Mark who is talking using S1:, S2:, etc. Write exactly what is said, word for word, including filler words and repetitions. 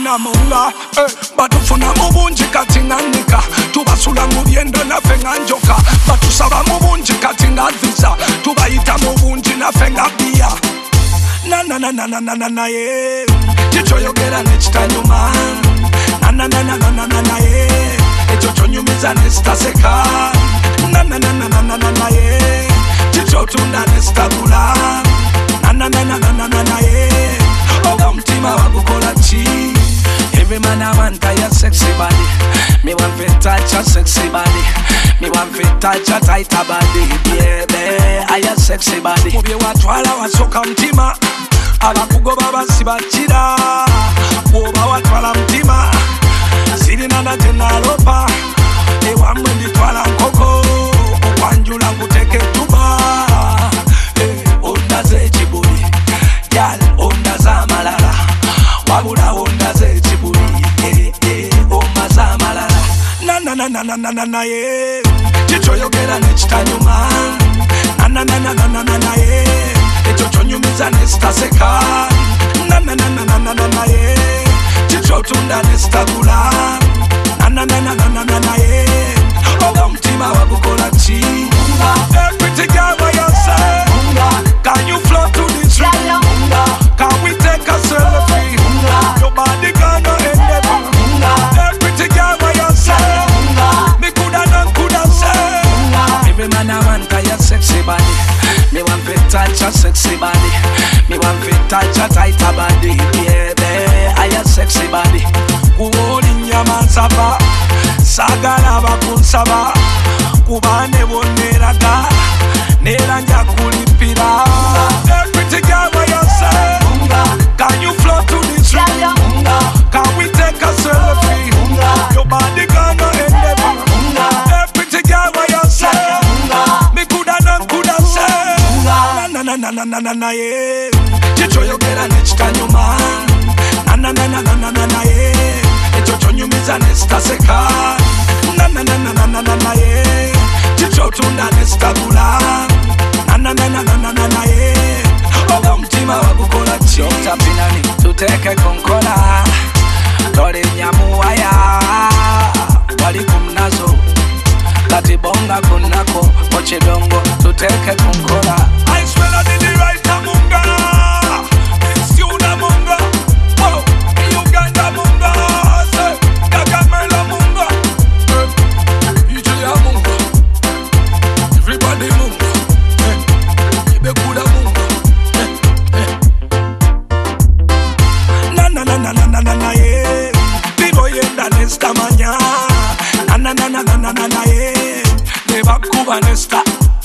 S1: tufuna munga eh, batufuna mubunji kati nganika tubasula mubyendo nafe nganjoka batusaba mubunji kati ngavisa tubayita mubunji nafe ngabia na na na na na na na na ye chicho yogera nechitanyuma na na na na na na na na ye echo chonyumiza nestaseka na na na na na na na na ye chicho tunda nestabula na na na na na na na na ye oga mtima wagukola chi. Every man I want a sexy body. Me want to touch a sexy body. Me want to touch a tighter body. Baby, I a sexy body. Mubi watwala wasoka mtima. Abakugoba basibachira. Woba watwala mtima. Ziri nana tena lopa. Ewa mwendi twala nkoko. Wanjula kuteke tuba. Eh, onda ze chiburi. Yal, onda za malala. Wabula onda ze chiburi. Eh, eh, oma za malala. Na na na na na na na na ye. Chicho yogera nechitanyuma. Na na na na na na na na ye. Echo chonyumiza nestaseka. Na na na na na na na na ye. Chicho tunda nestabula. Na na na na na na na na ye. Oga mtima wagukola chi. Hey, pretty girl, what you say? Can you float to this room? Can we take a selfie? Your body gonna end up. Hey, pretty girl, what you say? Me coulda done, coulda say. Every man I want a sexy body. Me want to touch a sexy body. Me want to touch a tighter body. Baby, I a sexy body. Kuholi nyama saba, sagala bakunsaba. Kubane boneraga, neranja kulipira. Hey, pretty girl, what you say? Can you float to this room? Can we take a selfie? Your body gonna end up. Hey, pretty girl, what you say? Me coulda done, coulda say. Na na na na na na na na ye. Chicho yogera nechitanyuma. Na na na na na na na na ye. Echo chonyumiza nestaseka. Na na na na na na na na ye. Chicho tunda nestabula. Na na na na na na na na ye. Oga mtima wagukola chi. Dokta Pinani tuteke konkola. Dore nyamuwaya wali kumnazo. Kati bonga kunako moche dongo tuteke konkola. I smell a didi right amunga. It's you na munga. Oh, Uganda munga. Say, Gagamela munga. E J amunga. Everybody munga. Ibekuda munga. Na na na na na na na na ye. Bibo yenda nesta manya. Na na na na na na na ye. Neba kuba nesta.